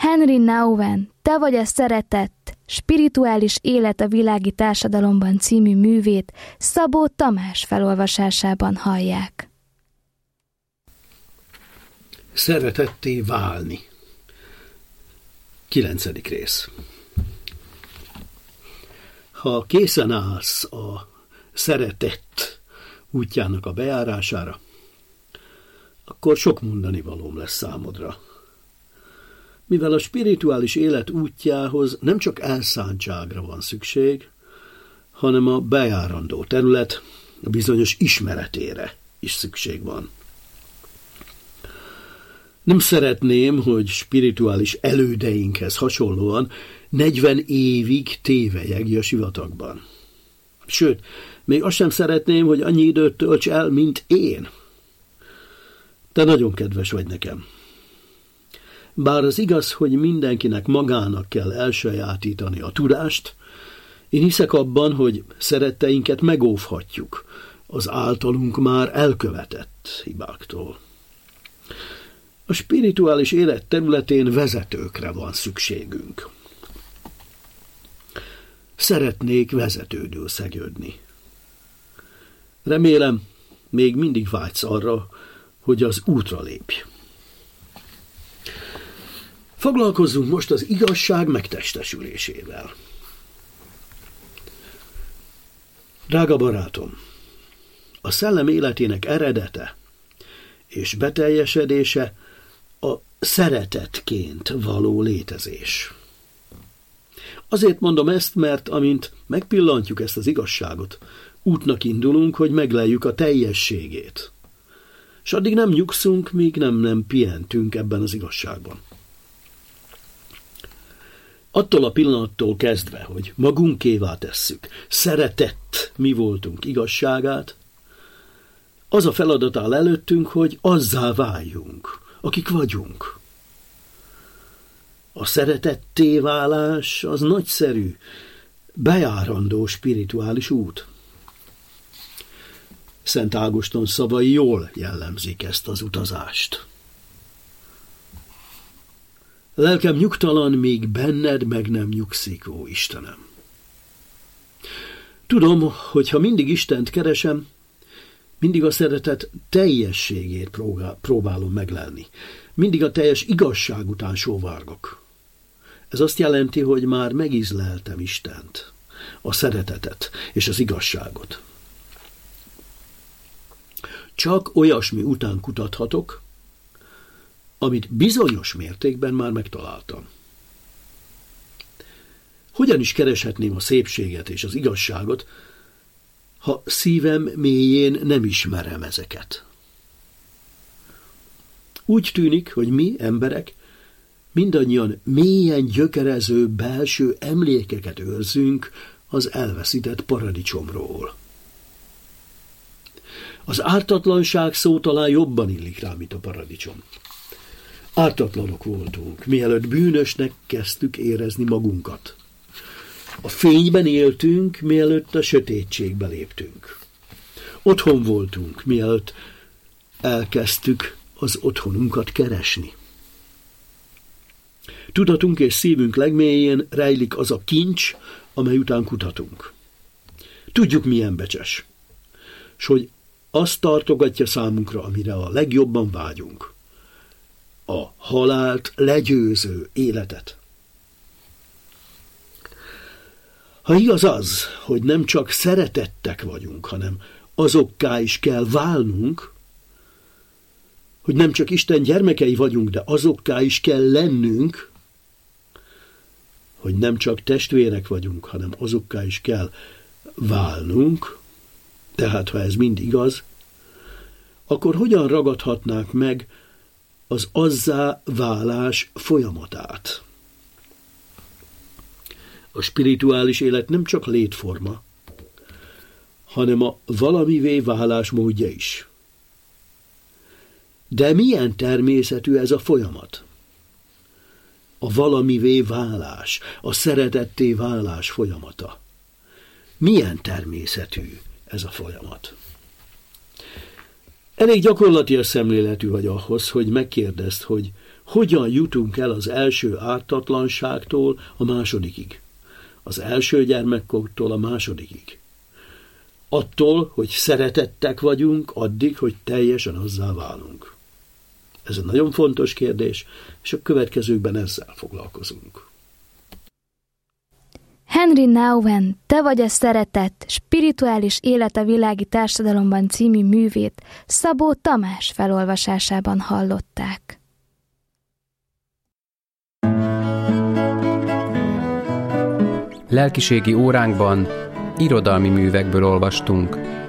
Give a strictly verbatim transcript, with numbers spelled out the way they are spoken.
Henry Nouwen, Te vagy a szeretet, spirituális élet a világi társadalomban című művét Szabó Tamás felolvasásában hallják. Szeretetté válni. Kilencedik rész. Ha készen állsz a szeretet útjának a bejárására, akkor sok mondani valóm lesz számodra. Mivel a spirituális élet útjához nem csak elszántságra van szükség, hanem a bejárandó terület a bizonyos ismeretére is szükség van. Nem szeretném, hogy spirituális elődeinkhez hasonlóan negyven évig tévejegj a sivatagban. Sőt, még azt sem szeretném, hogy annyi időt tölts el, mint én. Te nagyon kedves vagy nekem. Bár az igaz, hogy mindenkinek magának kell elsajátítani a tudást, én hiszek abban, hogy szeretteinket megóvhatjuk az általunk már elkövetett hibáktól. A spirituális élet területén vezetőkre van szükségünk. Szeretnék vezetődül szegődni. Remélem, még mindig vágysz arra, hogy az útra lépj. Foglalkozzunk most az igazság megtestesülésével. Drága barátom, a szellem életének eredete és beteljesedése a szeretetként való létezés. Azért mondom ezt, mert amint megpillantjuk ezt az igazságot, útnak indulunk, hogy megleljük a teljességét. És addig nem nyugszunk, míg nem, nem pihentünk ebben az igazságban. Attól a pillanattól kezdve, hogy magunkévá tesszük, szeretett mi voltunk igazságát, az a feladat áll előttünk, hogy azzá váljunk, akik vagyunk. A szeretetté válás az nagyszerű, bejárandó spirituális út. Szent Ágoston szavai jól jellemzik ezt az utazást. Lelkem nyugtalan, míg benned meg nem nyugszik, ó Istenem. Tudom, hogy ha mindig Istent keresem, mindig a szeretet teljességét próbálom meglelni. Mindig a teljes igazság után sóvárgok. Ez azt jelenti, hogy már megízleltem Istent, a szeretetet és az igazságot. Csak olyasmi után kutathatok, amit bizonyos mértékben már megtaláltam. Hogyan is kereshetném a szépséget és az igazságot, ha szívem mélyén nem ismerem ezeket? Úgy tűnik, hogy mi, emberek, mindannyian mélyen gyökerező belső emlékeket őrzünk az elveszített paradicsomról. Az ártatlanság szó talán jobban illik rá, mint a paradicsom. Ártatlanok voltunk, mielőtt bűnösnek kezdtük érezni magunkat. A fényben éltünk, mielőtt a sötétségbe léptünk. Otthon voltunk, mielőtt elkezdtük az otthonunkat keresni. Tudatunk és szívünk legmélyén rejlik az a kincs, amely után kutatunk. Tudjuk, milyen becses, s hogy azt tartogatja számunkra, amire a legjobban vágyunk. A halált legyőző életet. Ha igaz az, hogy nem csak szeretettek vagyunk, hanem azokká is kell válnunk, hogy nem csak Isten gyermekei vagyunk, de azokká is kell lennünk, hogy nem csak testvérek vagyunk, hanem azokká is kell válnunk, tehát ha ez mind igaz, akkor hogyan ragadhatnánk meg az azzá válás folyamatát? A spirituális élet nem csak létforma, hanem a valamivé válás módja is. De milyen természetű ez a folyamat? A valamivé válás, a szeretetté válás folyamata. Milyen természetű ez a folyamat? Elég gyakorlatias szemléletű vagy ahhoz, hogy megkérdezd, hogy hogyan jutunk el az első ártatlanságtól a másodikig, az első gyermekkortól a másodikig. Attól, hogy szeretettek vagyunk, addig, hogy teljesen azzá válunk. Ez egy nagyon fontos kérdés, és a következőkben ezzel foglalkozunk. Henry Nouwen, Te vagy a szeretet, spirituális élet a világi társadalomban című művét Szabó Tamás felolvasásában hallották. Lelkiségi óránkban irodalmi művekből olvastunk.